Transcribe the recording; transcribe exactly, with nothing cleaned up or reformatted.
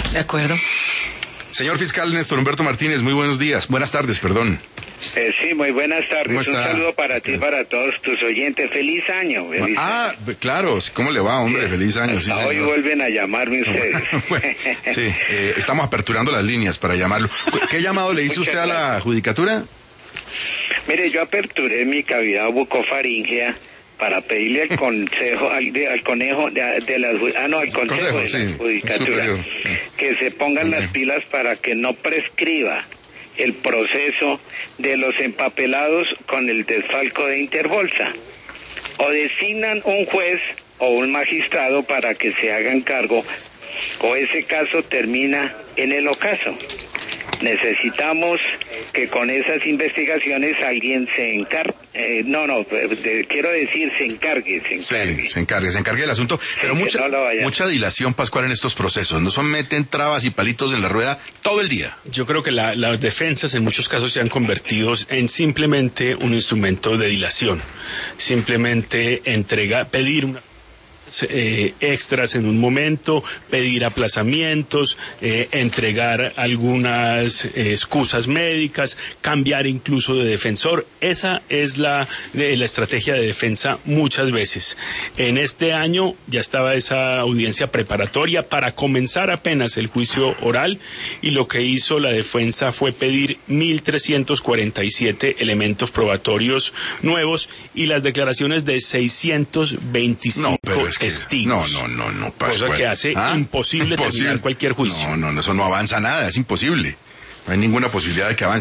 De acuerdo. Señor fiscal Néstor Humberto Martínez, muy buenos días. Buenas tardes, perdón. Eh, sí, muy buenas tardes. Un saludo para ti y para todos tus oyentes. Feliz año. Feliz ah, año. Claro, ¿cómo le va, hombre? Feliz año. Sí, hoy señor. Vuelven a llamarme ustedes. Bueno, sí, eh, estamos aperturando las líneas para llamarlo. ¿Qué llamado le hizo Muchas usted a gracias. la judicatura? Mire, yo aperturé mi cavidad bucofaríngea para pedirle al consejo, al, de, al conejo de, de la, ah no, al consejo, consejo de sí, la judicatura, superior, sí. que se pongan Muy las bien. pilas para que no prescriba el proceso de los empapelados con el desfalco de Interbolsa. O designan un juez o un magistrado para que se hagan cargo, o ese caso termina en el ocaso. Necesitamos que con esas investigaciones alguien se encargue, eh, no, no, de, quiero decir se encargue, se encargue. Sí, se encargue, se encargue del asunto. Pero Sí, mucha, no lo vaya. mucha dilación, Pascual, en estos procesos. No son meten trabas y palitos en la rueda todo el día. Yo creo que la, las defensas en muchos casos se han convertido en simplemente un instrumento de dilación. Simplemente entregar, pedir una... Eh, extras en un momento, pedir aplazamientos, eh, entregar algunas eh, excusas médicas, cambiar incluso de defensor. Esa es la, de, la estrategia de defensa muchas veces. En este año ya estaba esa audiencia preparatoria para comenzar apenas el juicio oral, y lo que hizo la defensa fue pedir mil trescientos cuarenta y siete elementos probatorios nuevos y las declaraciones de seiscientos veinticinco No, pero es que, testigos. no, no, no, no, Pascual. Cosa que hace ¿Ah? imposible, imposible terminar cualquier juicio. No, no, no, eso no avanza nada, es imposible. No hay ninguna posibilidad de que avance.